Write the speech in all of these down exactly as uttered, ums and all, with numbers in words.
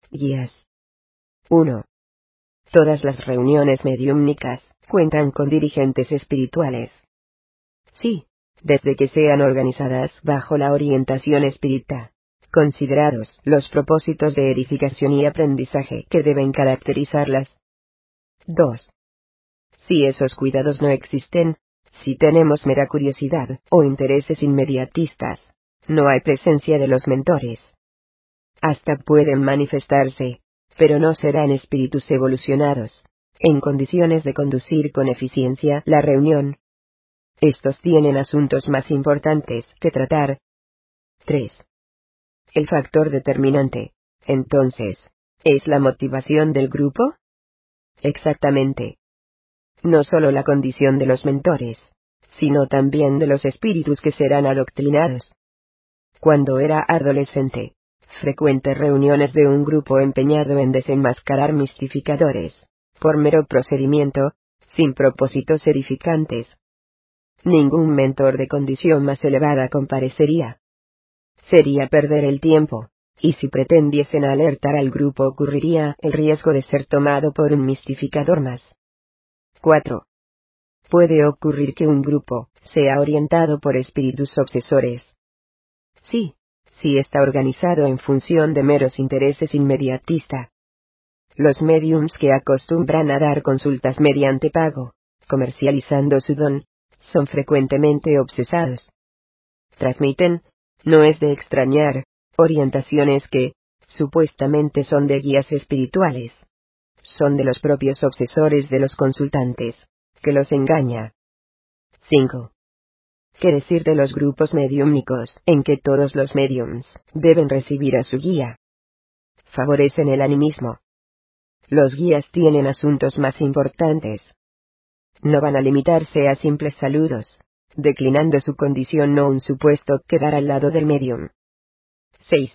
Guías. uno. Todas las reuniones mediúmnicas cuentan con dirigentes espirituales. Sí, desde que sean organizadas bajo la orientación espírita, considerados los propósitos de edificación y aprendizaje que deben caracterizarlas. dos. Si esos cuidados no existen, si tenemos mera curiosidad o intereses inmediatistas, no hay presencia de los mentores. Hasta pueden manifestarse, pero no serán espíritus evolucionados, en condiciones de conducir con eficiencia la reunión. Estos tienen asuntos más importantes que tratar. tres. El factor determinante, entonces, ¿es la motivación del grupo? Exactamente. No solo la condición de los mentores, sino también de los espíritus que serán adoctrinados. Cuando era adolescente, frecuenté reuniones de un grupo empeñado en desenmascarar mistificadores, por mero procedimiento, sin propósitos edificantes. Ningún mentor de condición más elevada comparecería. Sería perder el tiempo, y si pretendiesen alertar al grupo ocurriría el riesgo de ser tomado por un mistificador más. cuatro. Puede ocurrir que un grupo sea orientado por espíritus obsesores. Sí, sí está organizado en función de meros intereses inmediatistas. Los médiums que acostumbran a dar consultas mediante pago, comercializando su don, son frecuentemente obsesados. Transmiten, no es de extrañar, orientaciones que, supuestamente son de guías espirituales. Son de los propios obsesores de los consultantes, que los engaña. cinco. ¿Qué decir de los grupos mediúmnicos en que todos los médiums deben recibir a su guía? Favorecen el animismo. Los guías tienen asuntos más importantes. No van a limitarse a simples saludos, declinando su condición no un supuesto quedar al lado del medium. seis.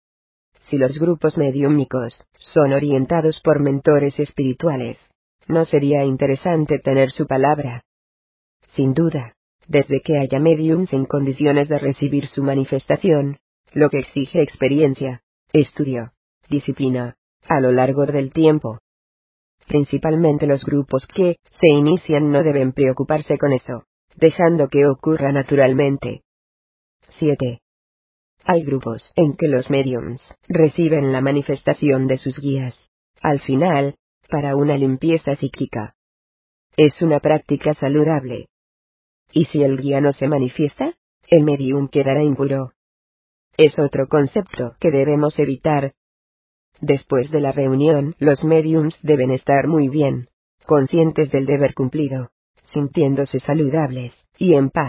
Si los grupos mediúmnicos son orientados por mentores espirituales, ¿no sería interesante tener su palabra? Sin duda, desde que haya médiums en condiciones de recibir su manifestación, lo que exige experiencia, estudio, disciplina, a lo largo del tiempo. Principalmente los grupos que se inician no deben preocuparse con eso, dejando que ocurra naturalmente. siete. Hay grupos en que los médiums reciben la manifestación de sus guías, al final, para una limpieza psíquica. Es una práctica saludable. ¿Y si el guía no se manifiesta? El medium quedará impuro. Es otro concepto que debemos evitar. Después de la reunión, los médiums deben estar muy bien, conscientes del deber cumplido, sintiéndose saludables y en paz.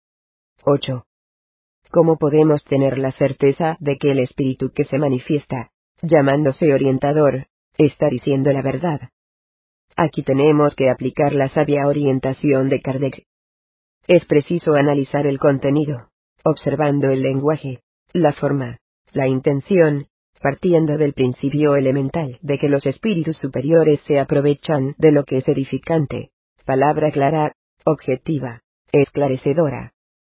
ocho. ¿Cómo podemos tener la certeza de que el espíritu que se manifiesta, llamándose orientador, está diciendo la verdad? Aquí tenemos que aplicar la sabia orientación de Kardec. Es preciso analizar el contenido, observando el lenguaje, la forma, la intención, partiendo del principio elemental de que los espíritus superiores se aprovechan de lo que es edificante, palabra clara, objetiva, esclarecedora,